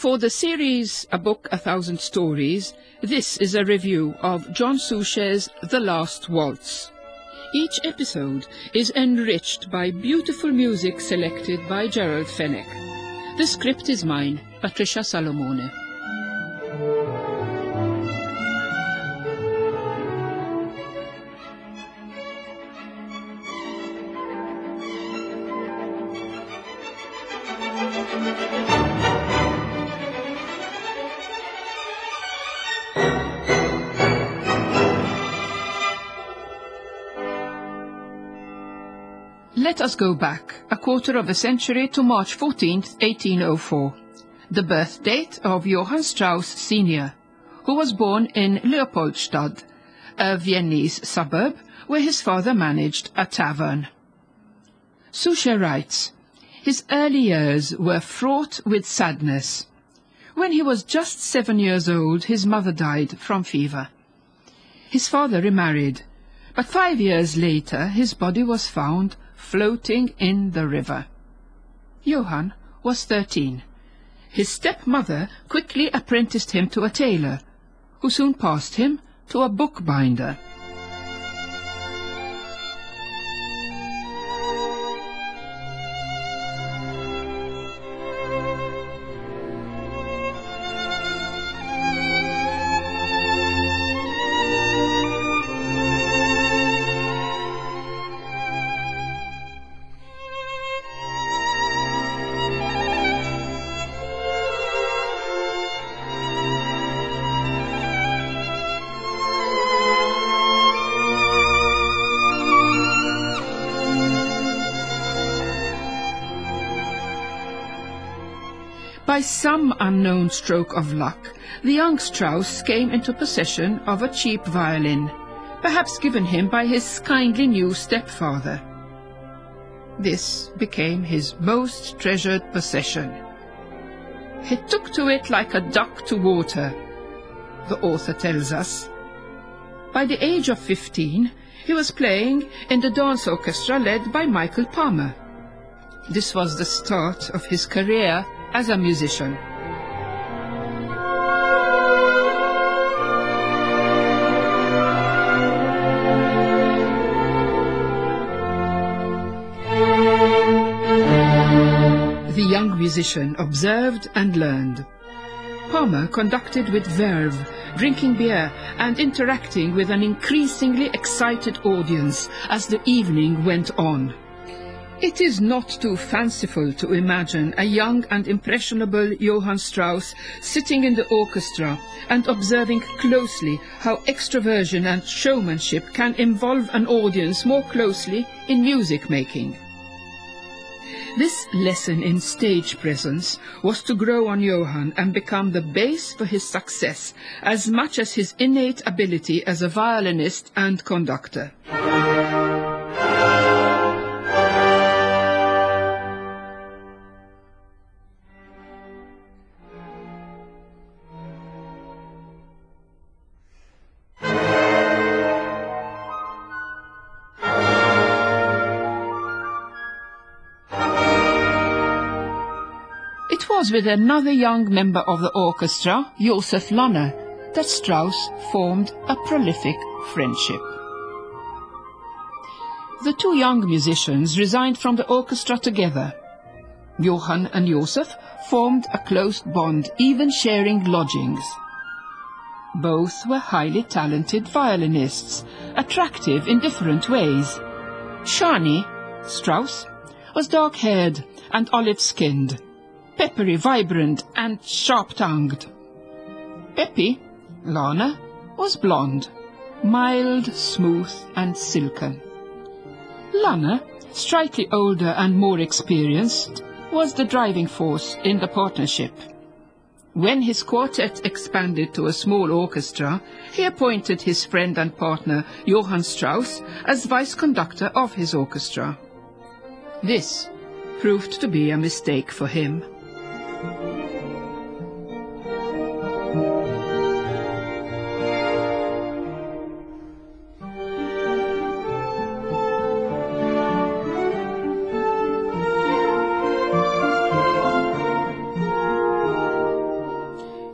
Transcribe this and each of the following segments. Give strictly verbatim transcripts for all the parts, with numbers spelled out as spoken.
For the series A Book, A Thousand Stories, this is a review of John Suchet's The Last Waltz. Each episode is enriched by beautiful music selected by Gerald Fenech. The script is mine, Patricia Salomone. Let us go back a quarter of a century to March fourteenth, eighteen oh four, the birth date of Johann Strauss Senior, who was born in Leopoldstadt, a Viennese suburb where his father managed a tavern. Suchet writes, his early years were fraught with sadness. When he was just seven years old, his mother died from fever. His father remarried, but five years later his body was found floating in the river. Johann was thirteen. His stepmother quickly apprenticed him to a tailor, who soon passed him to a bookbinder. By some unknown stroke of luck, the young Strauss came into possession of a cheap violin, perhaps given him by his kindly new stepfather. This became his most treasured possession. He took to it like a duck to water, the author tells us. By the age of fifteen, he was playing in the dance orchestra led by Michael Palmer. This was the start of his career as a musician. The young musician observed and learned. Palmer conducted with verve, drinking beer and interacting with an increasingly excited audience as the evening went on. It is not too fanciful to imagine a young and impressionable Johann Strauss sitting in the orchestra and observing closely how extroversion and showmanship can involve an audience more closely in music making. This lesson in stage presence was to grow on Johann and become the base for his success as much as his innate ability as a violinist and conductor. It was with another young member of the orchestra, Joseph Lanner, that Strauss formed a prolific friendship. The two young musicians resigned from the orchestra together. Johann and Joseph formed a close bond, even sharing lodgings. Both were highly talented violinists, attractive in different ways. Shani, Strauss, was dark-haired and olive-skinned, peppery, vibrant, and sharp-tongued. Peppy, Lana, was blonde, mild, smooth, and silken. Lana, slightly older and more experienced, was the driving force in the partnership. When his quartet expanded to a small orchestra, he appointed his friend and partner, Johann Strauss, as vice conductor of his orchestra. This proved to be a mistake for him.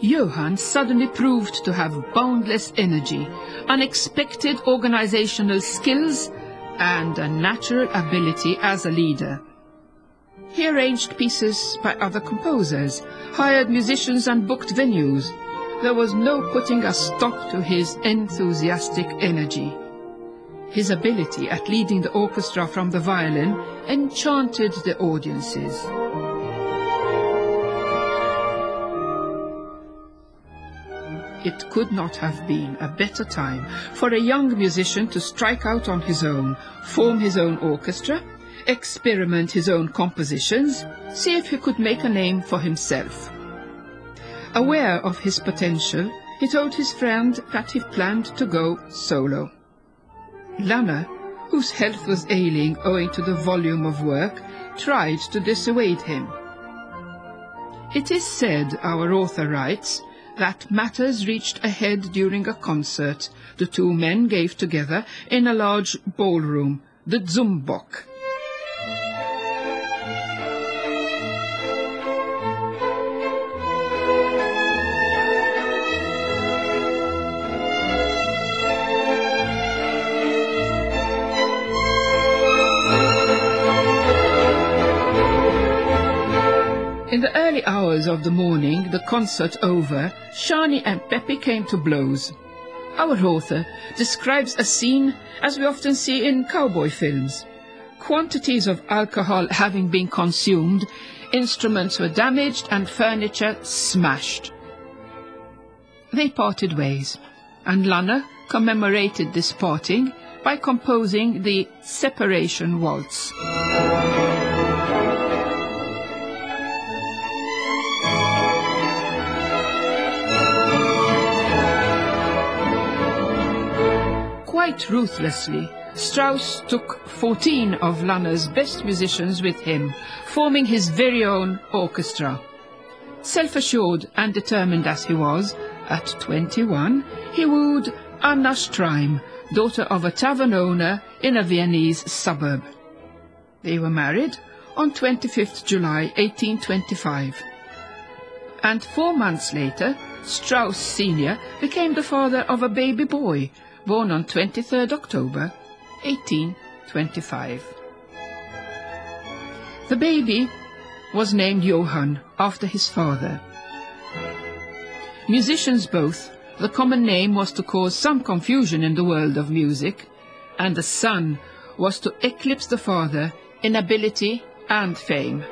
Johann suddenly proved to have boundless energy, unexpected organizational skills, and a natural ability as a leader. He arranged pieces by other composers, hired musicians and booked venues. There was no putting a stop to his enthusiastic energy. His ability at leading the orchestra from the violin enchanted the audiences. It could not have been a better time for a young musician to strike out on his own, form his own orchestra, experiment his own compositions, see if he could make a name for himself. Aware of his potential, he told his friend that he planned to go solo. Lange, whose health was ailing owing to the volume of work, tried to dissuade him. It is said, our author writes, that matters reached a head during a concert the two men gave together in a large ballroom, the Zumbock. In the early hours of the morning, the concert over, Szani and Peppy came to blows. Our author describes a scene as we often see in cowboy films. Quantities of alcohol having been consumed, instruments were damaged and furniture smashed. They parted ways, and Lange commemorated this parting by composing the Separation Waltz. Quite ruthlessly, Strauss took fourteen of Lange's best musicians with him, forming his very own orchestra. Self-assured and determined as he was, at twenty-one, he wooed Anna Streim, daughter of a tavern owner in a Viennese suburb. They were married on twenty-fifth of July eighteen twenty-five. And four months later, Strauss Senior became the father of a baby boy, born on twenty-third of October eighteen twenty-five. The baby was named Johann, after his father. Musicians both, the common name was to cause some confusion in the world of music, and the son was to eclipse the father in ability and fame.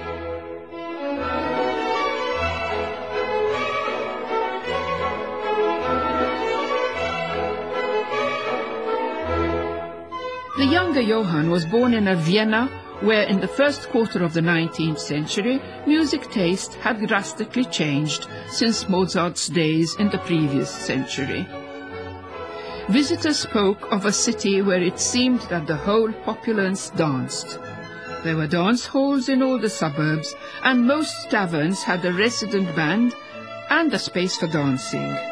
The younger Johann was born in Vienna, where in the first quarter of the nineteenth century music taste had drastically changed since Mozart's days in the previous century. Visitors spoke of a city where it seemed that the whole populace danced. There were dance halls in all the suburbs, and most taverns had a resident band and a space for dancing.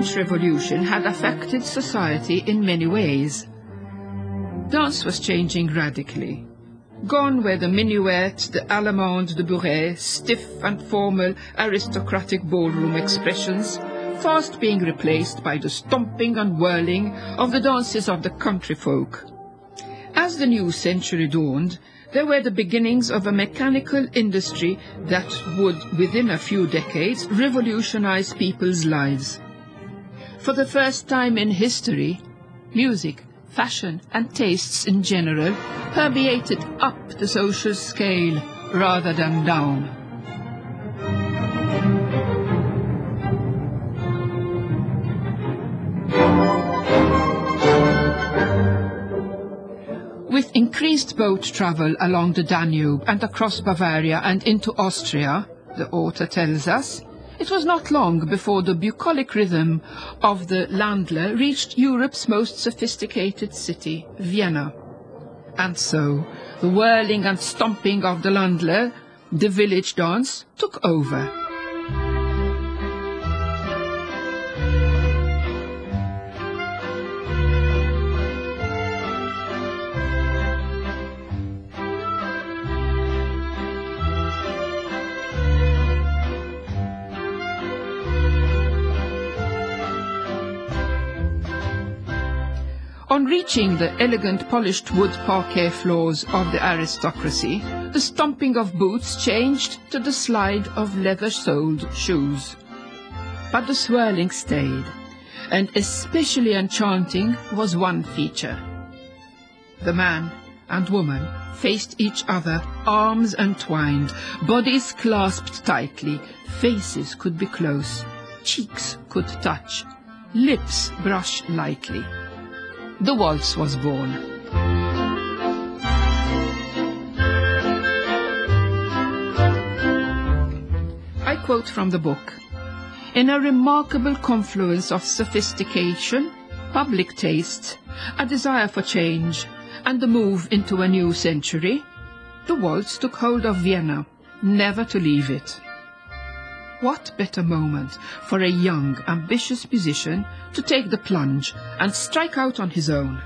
French Revolution had affected society in many ways. Dance was changing radically. Gone were the minuet, the allemande de bourrée, stiff and formal aristocratic ballroom expressions, fast being replaced by the stomping and whirling of the dances of the country folk. As the new century dawned, there were the beginnings of a mechanical industry that would, within a few decades, revolutionize people's lives. For the first time in history, music, fashion and tastes in general permeated up the social scale rather than down. With increased boat travel along the Danube and across Bavaria and into Austria, the author tells us, it was not long before the bucolic rhythm of the Landler reached Europe's most sophisticated city, Vienna. And so, the whirling and stomping of the Landler, the village dance, took over. On reaching the elegant polished wood parquet floors of the aristocracy, the stomping of boots changed to the slide of leather-soled shoes. But the swirling stayed, and especially enchanting was one feature. The man and woman faced each other, arms entwined, bodies clasped tightly, faces could be close, cheeks could touch, lips brush lightly. The waltz was born. I quote from the book. In a remarkable confluence of sophistication, public taste, a desire for change, and the move into a new century, the waltz took hold of Vienna, never to leave it. What better moment for a young, ambitious musician to take the plunge and strike out on his own?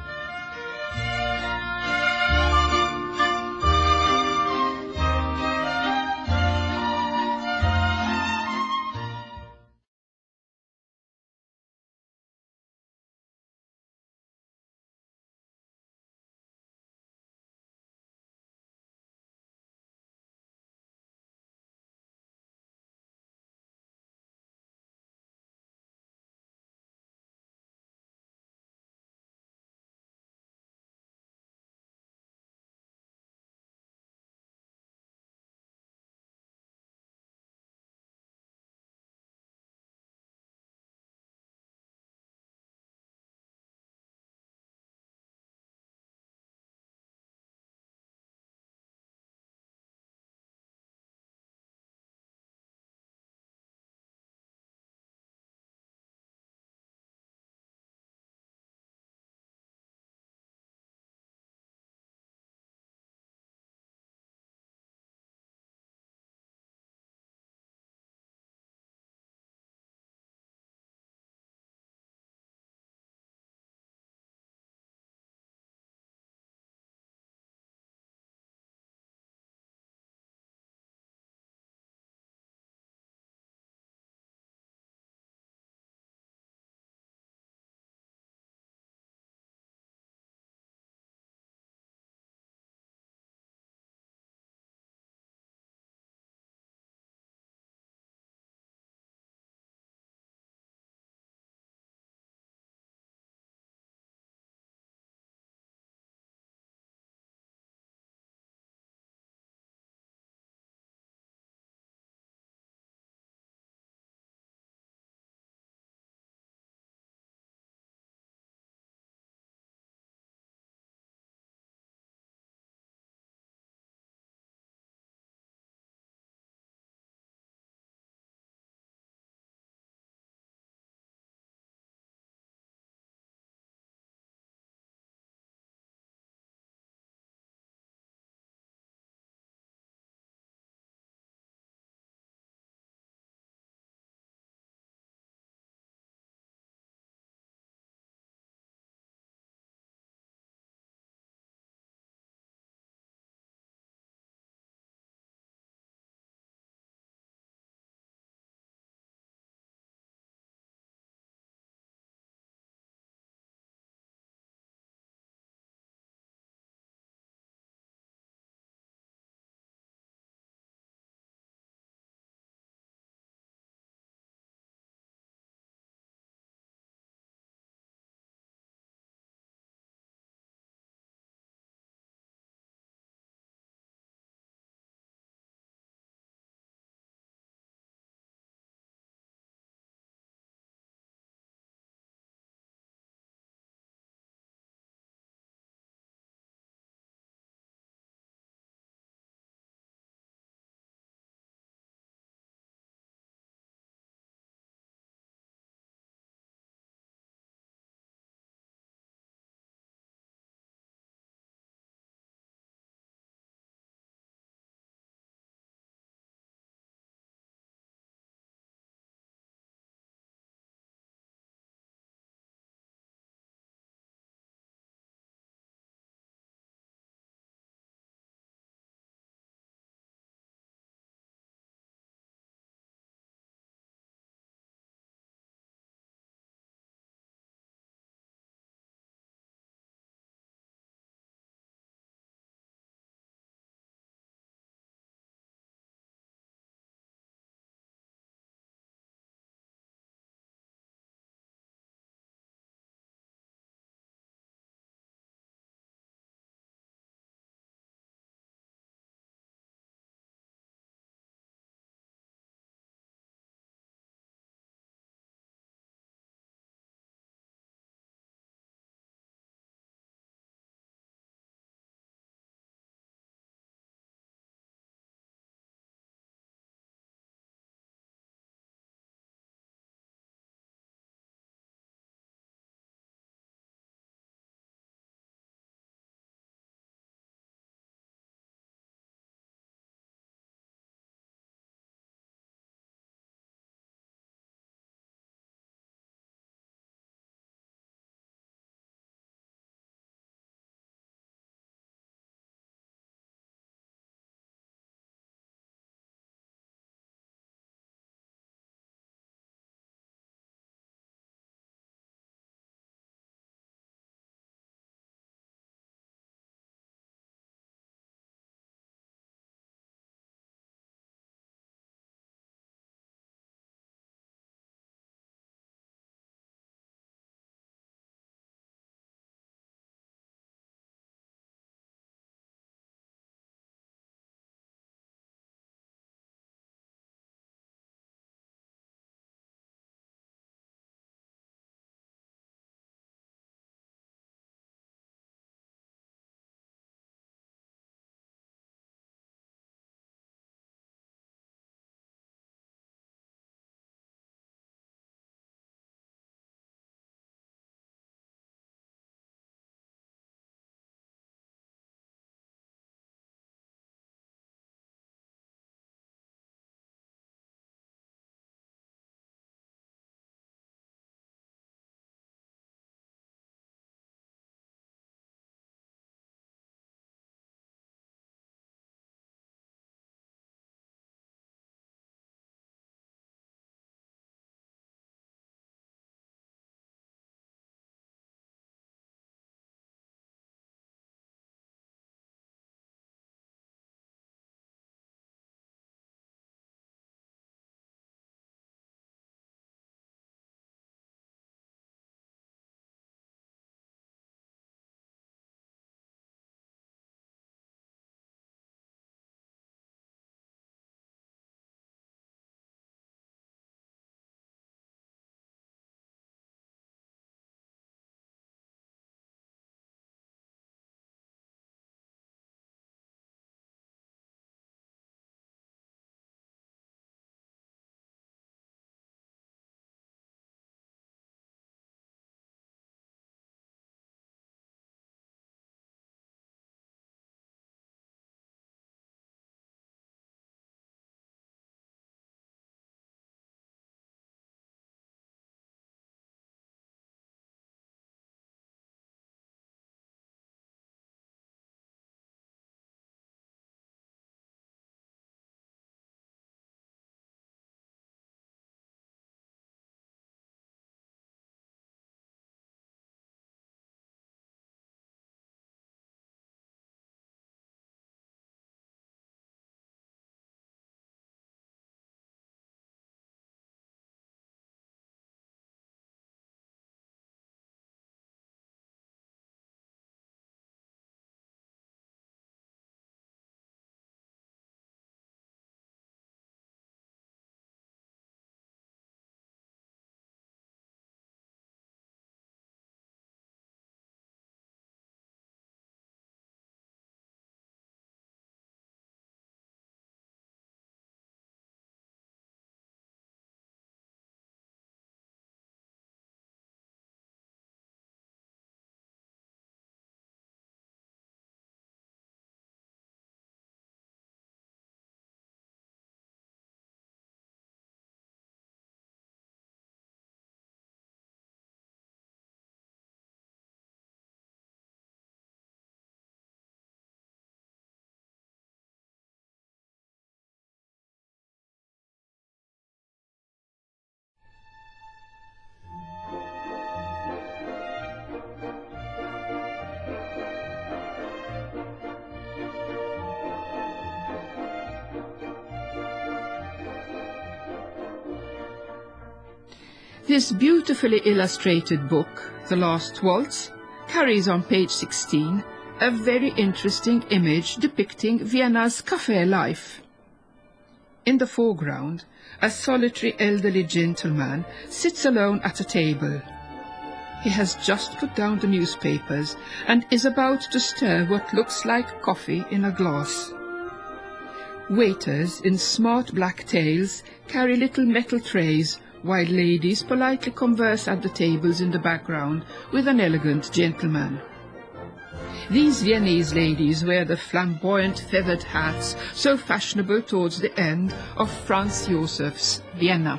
This beautifully illustrated book, The Last Waltz, carries on page sixteen a very interesting image depicting Vienna's café life. In the foreground, a solitary elderly gentleman sits alone at a table. He has just put down the newspapers and is about to stir what looks like coffee in a glass. Waiters in smart black tails carry little metal trays, while ladies politely converse at the tables in the background with an elegant gentleman. These Viennese ladies wear the flamboyant feathered hats so fashionable towards the end of Franz Josef's Vienna.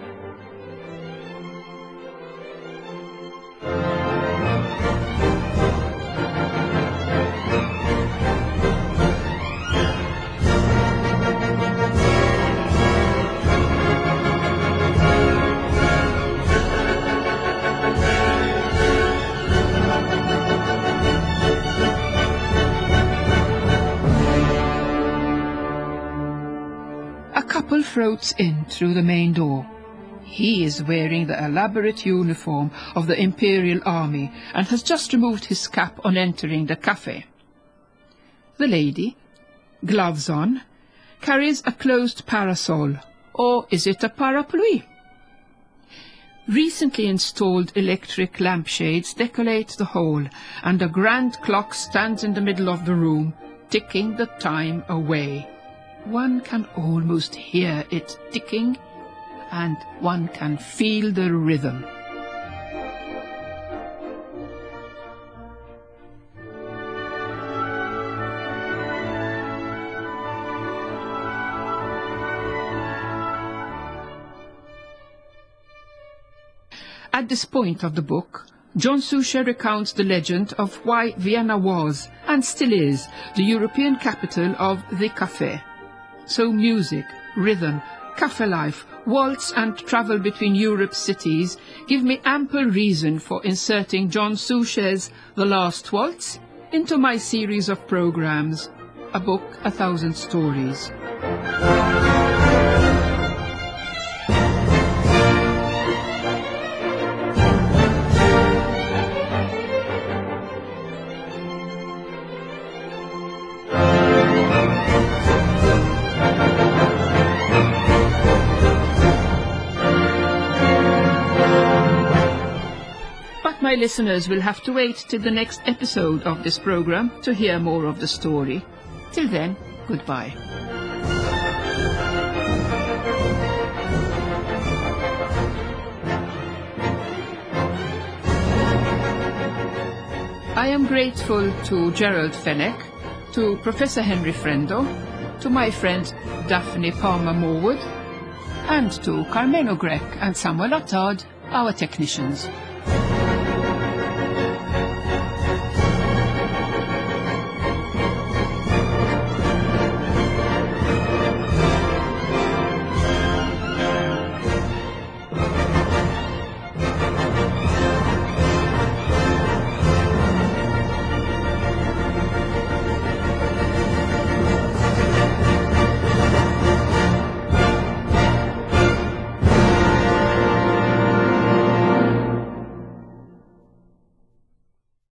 Floats in through the main door. He is wearing the elaborate uniform of the Imperial Army and has just removed his cap on entering the café. The lady, gloves on, carries a closed parasol, or is it a parapluie? Recently installed electric lampshades decorate the hall, and a grand clock stands in the middle of the room, ticking the time away. One can almost hear it ticking, and one can feel the rhythm. At this point of the book, John Sucher recounts the legend of why Vienna was, and still is, the European capital of the café. So music, rhythm, café life, waltz and travel between Europe's cities give me ample reason for inserting John Sucher's The Last Waltz into my series of programs, A Book, A Thousand Stories. My listeners will have to wait till the next episode of this program to hear more of the story. Till then, goodbye. I am grateful to Gerald Fenech, to Professor Henry Frendo, to my friend Daphne Palmer-Morwood, and to Carmen O'Grech and Samuel Attard, our technicians.